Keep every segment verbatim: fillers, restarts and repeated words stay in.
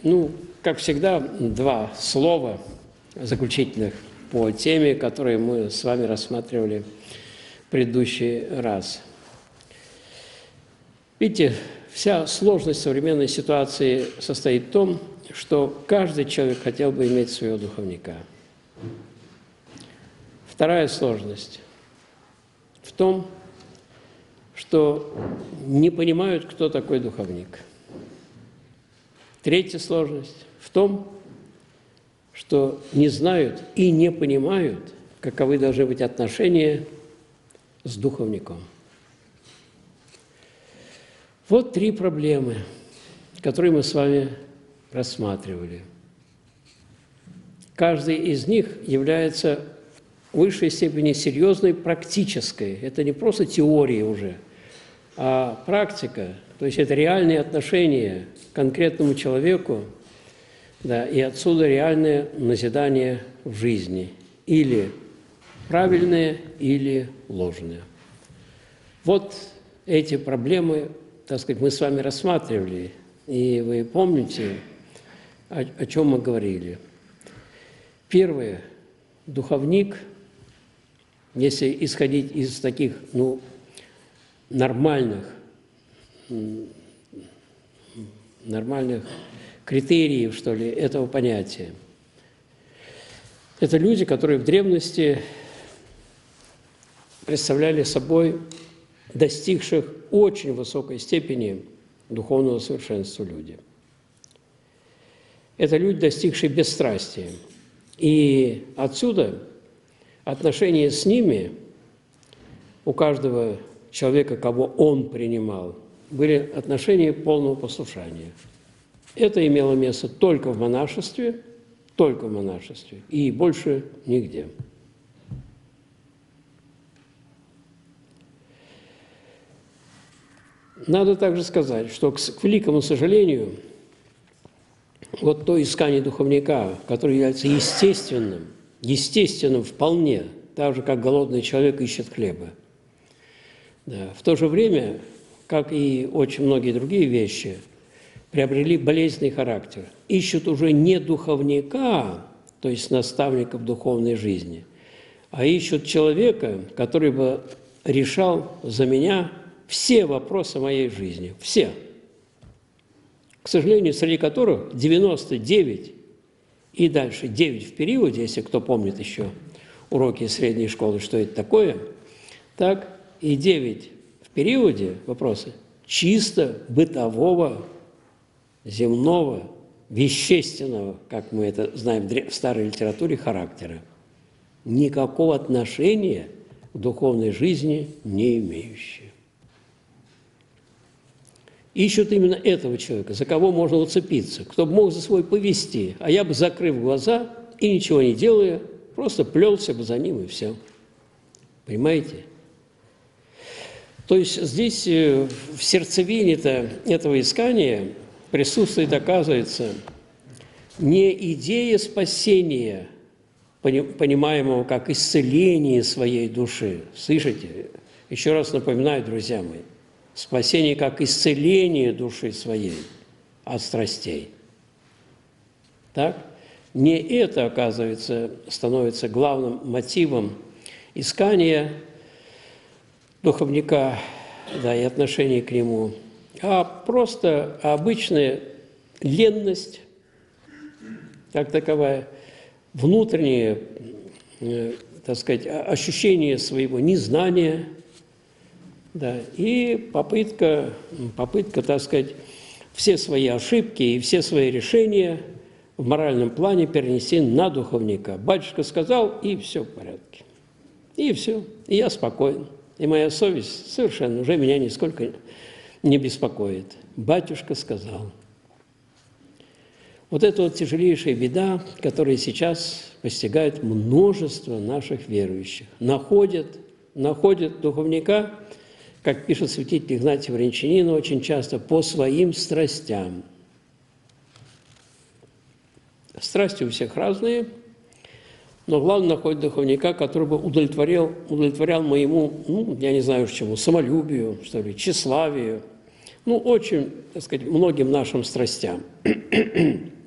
Ну, как всегда, два слова заключительных по теме, которые мы с вами рассматривали в предыдущий раз. Видите, вся сложность современной ситуации состоит в том, что каждый человек хотел бы иметь своего духовника. Вторая сложность в том, что не понимают, кто такой духовник. Третья сложность в том, что не знают и не понимают, каковы должны быть отношения с духовником. Вот три проблемы, которые мы с вами рассматривали. Каждый из них является в высшей степени серьезной практической. Это не просто теория уже, а практика, то есть это реальные отношения к конкретному человеку, да, и отсюда реальное назидание в жизни, или правильное, или ложное. Вот эти проблемы, так сказать, мы с вами рассматривали, и вы помните, о, о чем мы говорили. Первое. Духовник, если исходить из таких, ну, нормальных, нормальных критериев, что ли, этого понятия. Это люди, которые в древности представляли собой достигших очень высокой степени духовного совершенства люди. Это люди, достигшие бесстрастия. И отсюда отношения с ними у каждого человека, кого он принимал, были отношения полного послушания. Это имело место только в монашестве, только в монашестве, и больше нигде. Надо также сказать, что, к великому сожалению, вот то искание духовника, которое является естественным, естественным вполне, так же, как голодный человек ищет хлеба, да, в то же время, как и очень многие другие вещи, приобрели болезненный характер. Ищут уже не духовника, то есть наставника в духовной жизни, а ищут человека, который бы решал за меня все вопросы моей жизни. Все. К сожалению, среди которых девяносто девять и дальше девять в периоде, если кто помнит еще уроки средней школы, что это такое, так и девять в периоде вопросы чисто бытового, земного, вещественного, как мы это знаем в старой литературе, характера. Никакого отношения к духовной жизни не имеющие. Ищут именно этого человека, за кого можно уцепиться, кто бы мог за свой повести, а я бы, закрыв глаза и ничего не делая, просто плелся бы за ним и все. Понимаете? То есть здесь в сердцевине-то этого искания присутствует, оказывается, не идея спасения, понимаемого как исцеление своей души. Слышите? Еще раз напоминаю, друзья мои, спасение как исцеление души своей от страстей. Так? Не это, оказывается, становится главным мотивом искания духовника, да, и отношения к нему, а просто обычная ленность, как таковая, внутреннее, э, так сказать, ощущение своего незнания, да, и попытка, попытка, так сказать, все свои ошибки и все свои решения в моральном плане перенести на духовника. Батюшка сказал, и все в порядке. И все, и я спокоен. И моя совесть совершенно уже меня нисколько не беспокоит. Батюшка сказал. Вот это вот тяжелейшая беда, которая сейчас постигает множество наших верующих. Находят, находят духовника, как пишет святитель Игнатий Брянчанин, очень часто по своим страстям. Страсти у всех разные, но главное находит духовника, который бы удовлетворял, удовлетворял моему, ну, я не знаю чему, самолюбию, что ли, тщеславию, ну, очень, так сказать, многим нашим страстям.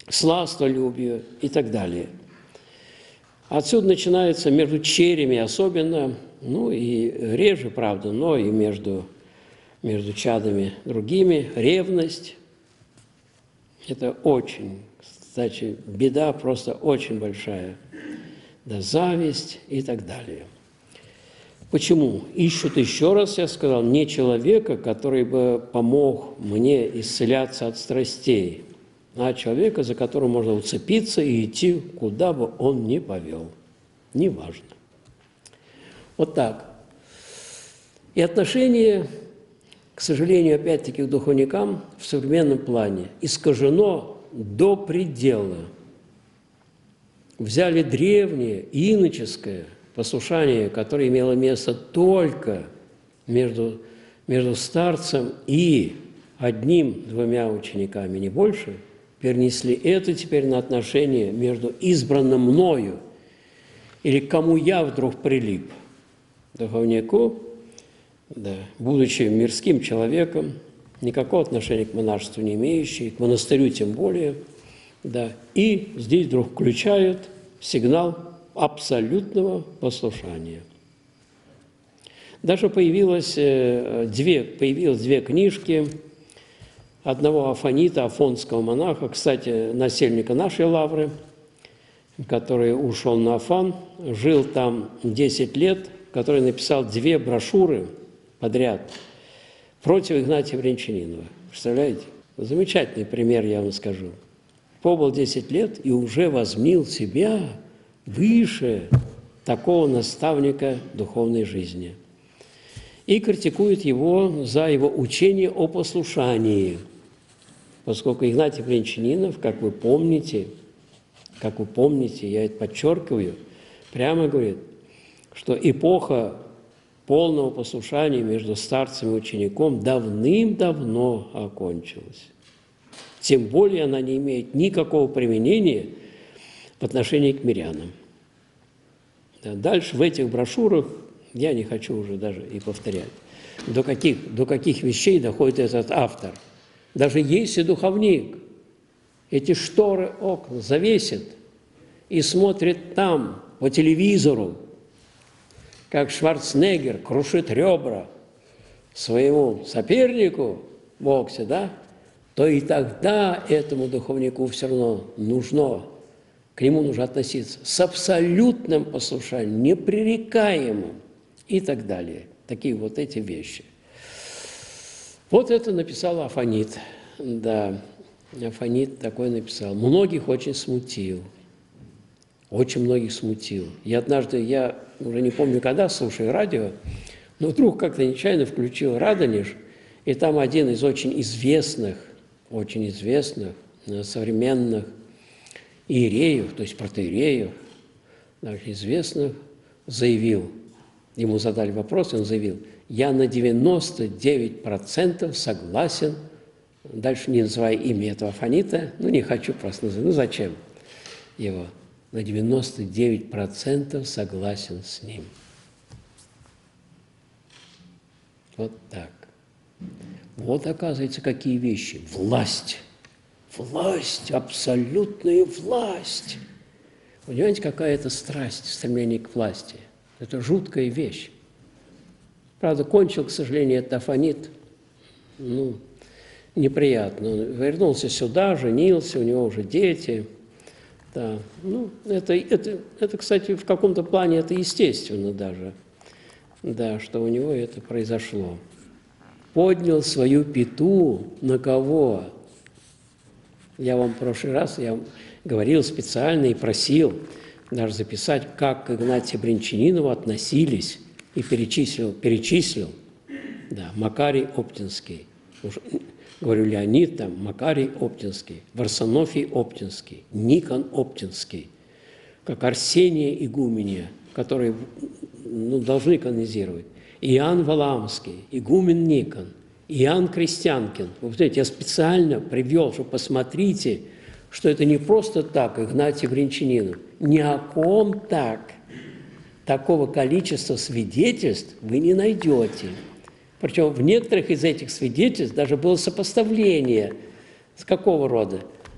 сластолюбию и так далее. Отсюда начинается между черями особенно, ну и реже, правда, но и между, между чадами другими, ревность. Это очень, кстати, беда просто очень большая. Да, зависть и так далее. Почему? Ищут, еще раз я сказал, не человека, который бы помог мне исцеляться от страстей, а человека, за которым можно уцепиться и идти, куда бы он ни повел. Неважно. Вот так. И отношение, к сожалению, опять-таки к духовникам в современном плане искажено до предела. Взяли древнее, иноческое послушание, которое имело место только между, между старцем и одним-двумя учениками, не больше, перенесли это теперь на отношение между избранным мною или к кому я вдруг прилип, духовнику, да, будучи мирским человеком, никакого отношения к монашеству не имеющий, к монастырю тем более, да, и здесь вдруг включают сигнал абсолютного послушания. Даже появилось две, появилось две книжки одного афонита, афонского монаха, кстати, насельника нашей лавры, который ушел на Афан, жил там десять лет, который написал две брошюры подряд против Игнатия Брянчанинова. Представляете? Замечательный пример, я вам скажу. Побыл десять лет и уже возмнил себя выше такого наставника духовной жизни. И критикует его за его учение о послушании, поскольку Игнатий Брянчанинов, как вы помните, как вы помните, я это подчеркиваю, прямо говорит, что эпоха полного послушания между старцем и учеником давным-давно окончилась. Тем более она не имеет никакого применения в отношении к мирянам. Дальше в этих брошюрах, я не хочу уже даже и повторять, до каких, до каких вещей доходит этот автор. Даже если духовник эти шторы окна завесит и смотрит там по телевизору, как Шварценеггер крушит ребра своему сопернику в боксе, да, то и тогда этому духовнику все равно нужно, к нему нужно относиться с абсолютным послушанием, непререкаемым и так далее. Такие вот эти вещи. Вот это написал Афонит. Да, Афонит такой написал. Многих очень смутил. Очень многих смутил. Я однажды, я уже не помню, когда, слушаю радио, но вдруг как-то нечаянно включил «Радонеж», и там один из очень известных, очень известных современных иереев, то есть протоиереев, очень известных, заявил, ему задали вопрос, и он заявил: «Я на девяносто девять процентов согласен», дальше не называя имя этого Афонита, ну, не хочу просто называть, ну, зачем его, на девяносто девять процентов согласен с ним. Вот так. Вот, оказывается, какие вещи. Власть. Власть, абсолютная власть. Понимаете, какая это страсть, стремление к власти. Это жуткая вещь. Правда, кончил, к сожалению, этот Афонит, ну, неприятно. Он вернулся сюда, женился, у него уже дети. Да. Ну, это, это, это, кстати, в каком-то плане это естественно даже, да, что у него это произошло. Поднял свою пяту на кого? Я вам в прошлый раз я говорил специально и просил даже записать, как к Игнатию Брянчанинову относились, и перечислил, перечислил, да, Макарий Оптинский, уж, говорю, Леонид, там, Макарий Оптинский, Варсонофий Оптинский, Никон Оптинский, как Арсения Игуменья, которые, ну, должны канонизировать, Иоанн Валамский, игумен Никон, Иоанн Крестьянкин. Вот видите, я специально привел, что посмотрите, что это не просто так, Игнатий Брянчанинов. Ни о ком так. Такого количества свидетельств вы не найдете. Причем в некоторых из этих свидетельств даже было сопоставление. С какого рода?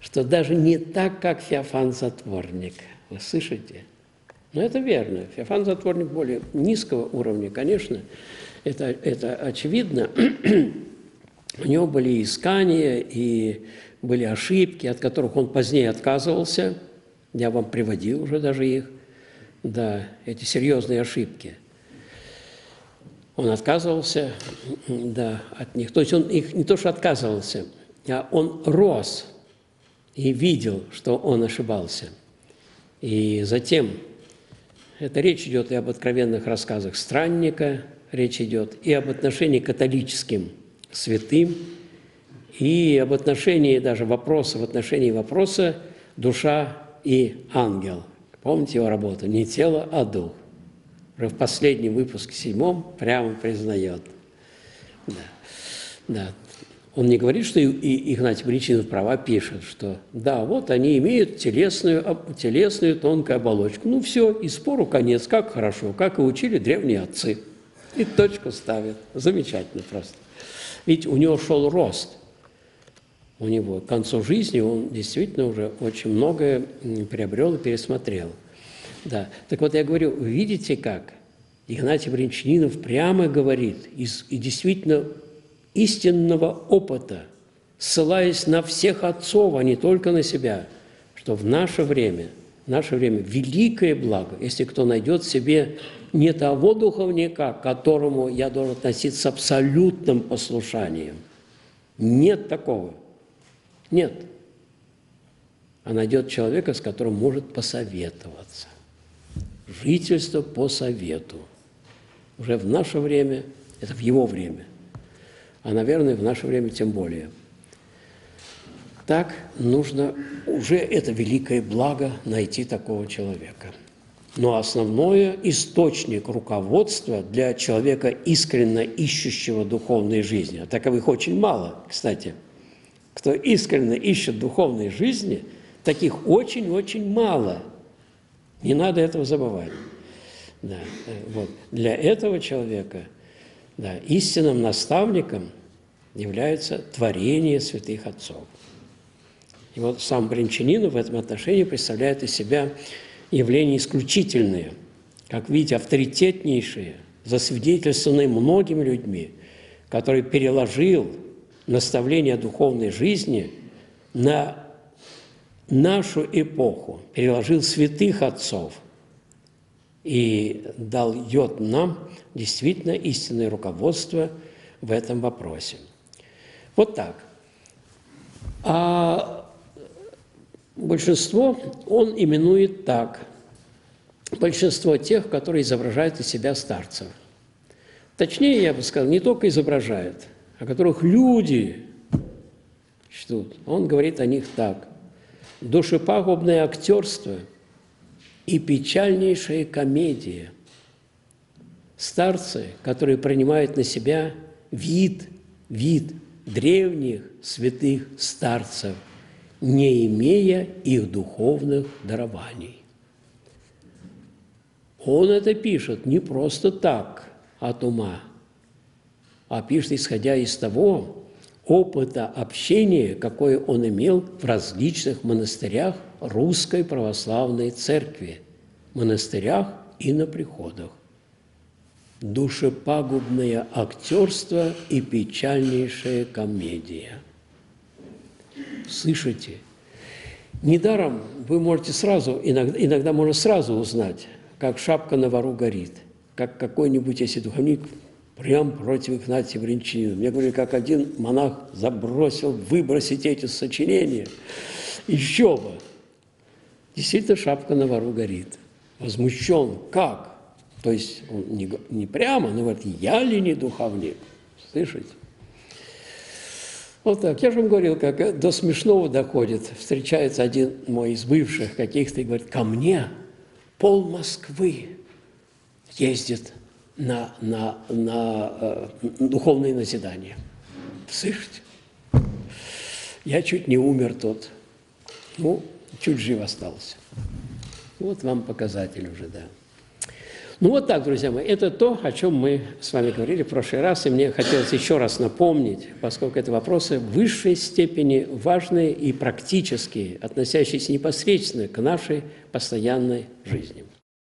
что даже не так, как Феофан Затворник. Вы слышите? Но это верно. Феофан Затворник более низкого уровня, конечно, это, это очевидно. У него были искания и были ошибки, от которых он позднее отказывался. Я вам приводил уже даже их. Да, эти серьезные ошибки. Он отказывался, да, от них. То есть он их не то что отказывался, а он рос и видел, что он ошибался. И затем, это речь идет и об откровенных рассказах странника, речь идет и об отношении к католическим святым, и об отношении даже вопроса, в отношении вопроса душа и ангел. Помните его работу? Не тело, а дух. Уже в последнем выпуске, седьмом, прямо признает. Да. Да. Он не говорит, что и Игнатий Бринчанинов права пишет, что да, вот они имеют телесную, телесную тонкую оболочку. Ну все, и спору конец, как хорошо, как и учили древние отцы. И точку ставят. Замечательно просто. Ведь у него шел рост. У него к концу жизни он действительно уже очень многое приобрел и пересмотрел. Да. Так вот, я говорю, видите как? Игнатий Бринчанинов прямо говорит, из, и действительно истинного опыта, ссылаясь на всех отцов, а не только на себя, что в наше время, в наше время великое благо, если кто найдет в себе не того духовника, к которому я должен относиться с абсолютным послушанием. Нет такого. Нет. А найдет человека, с которым может посоветоваться. Жительство по совету. Уже в наше время, это в его время, а, наверное, в наше время тем более. Так нужно, уже это великое благо найти такого человека. Но основное источник руководства для человека, искренне ищущего духовной жизни, а таковых очень мало, кстати, кто искренне ищет духовной жизни, таких очень-очень мало. Не надо этого забывать. Да, вот. Для этого человека, да, истинным наставником является творение святых отцов. И вот сам Бринчанинов в этом отношении представляет из себя явления исключительные, как видите, авторитетнейшие, засвидетельствованные многими людьми, который переложил наставление о духовной жизни на нашу эпоху, переложил святых отцов и дает нам действительно истинное руководство в этом вопросе. Вот так. А большинство он именует так. Большинство тех, которые изображают из себя старцев. Точнее, я бы сказал, не только изображают, о которых люди чтут. Он говорит о них так. Душепагубное актерство и печальнейшая комедия. Старцы, которые принимают на себя вид, вид древних святых старцев, не имея их духовных дарований. Он это пишет не просто так, от ума, а пишет, исходя из того опыта общения, какое он имел в различных монастырях Русской Православной Церкви, монастырях и на приходах. Душепагубное актерство и печальнейшая комедия. Слышите? Недаром вы можете сразу, иногда, иногда можно сразу узнать, как шапка на вору горит, как какой-нибудь, если духовник, прям против Игнатия Бринчанинова. Мне говорили, как один монах забросил выбросить эти сочинения. Еще бы. Действительно, шапка на вору горит. Возмущен. Как? То есть он не, не прямо, но говорит, я ли не духовник? Слышите? Вот так. Я же вам говорил, как до смешного доходит. Встречается один мой из бывших каких-то и говорит, ко мне пол Москвы ездит на, на, на э, духовные назидания. Слышите? Я чуть не умер тут. Ну, чуть жив остался. Вот вам показатель уже, да. Ну вот так, друзья мои, это то, о чем мы с вами говорили в прошлый раз, и мне хотелось еще раз напомнить, поскольку это вопросы в высшей степени важные и практические, относящиеся непосредственно к нашей постоянной жизни.